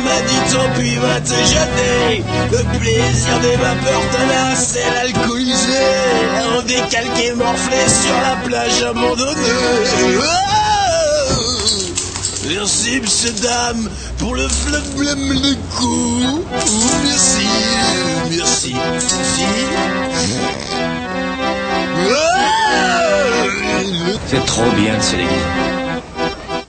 m'a dit tant pis, va te jeter. Le plaisir des vapeurs tenaces, c'est l'alcoolisé, en décalqué morflé sur la plage abandonnée. Merci, monsieur, dame, pour le flemme de coup. Merci, merci, merci. C'est trop bien de se déguiser.